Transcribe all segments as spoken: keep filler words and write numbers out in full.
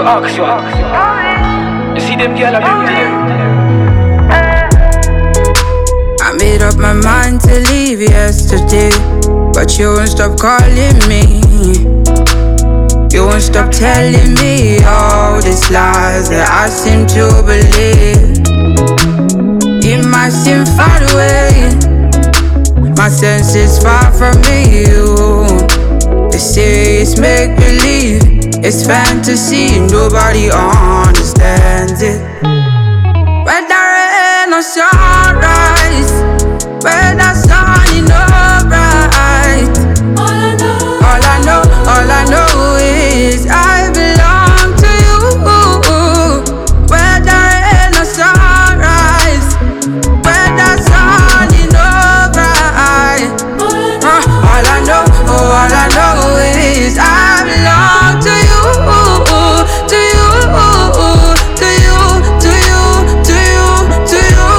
ask you. You see them girl I'm I made up my mind to leave yesterday, but you won't stop calling me. You won't stop telling me all these lies that I seem to believe. It might seem far away, my senses far from you. They say it's make-believe, it's fantasy, nobody understands it. Whether rain or sunrise, whether sunny or bright, all I know, all I know, all I know is I belong to you. Whether rain or sunrise, whether sunny or bright, uh, all I know, oh, all I know is I belong to you, to you, to you, to you, to you, to you.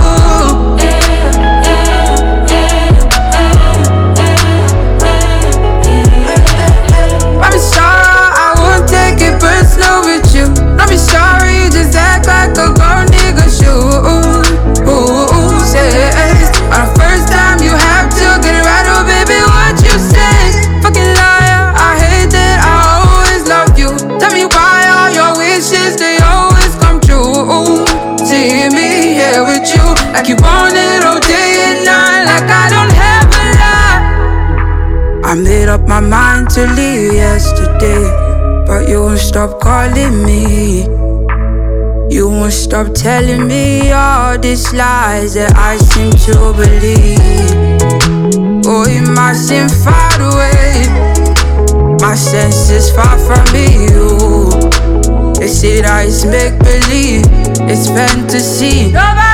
I'm sorry, I won't take it personal with you. Don't be sorry, just act like a gold nigga should. Who says on the first time you have to get it right, oh baby, what you say? Fucking liar, I hate that I always loved you. Tell me why all your wishes, they always come true. See me here with you, like you want it all day and night, like I don't have a lie. I made up my mind to leave yesterday, but you won't stop calling me. You won't stop telling me all these lies that I seem to believe. Oh, it might seem far away, my senses far from you. They say that it's make-believe, it's fantasy, nobody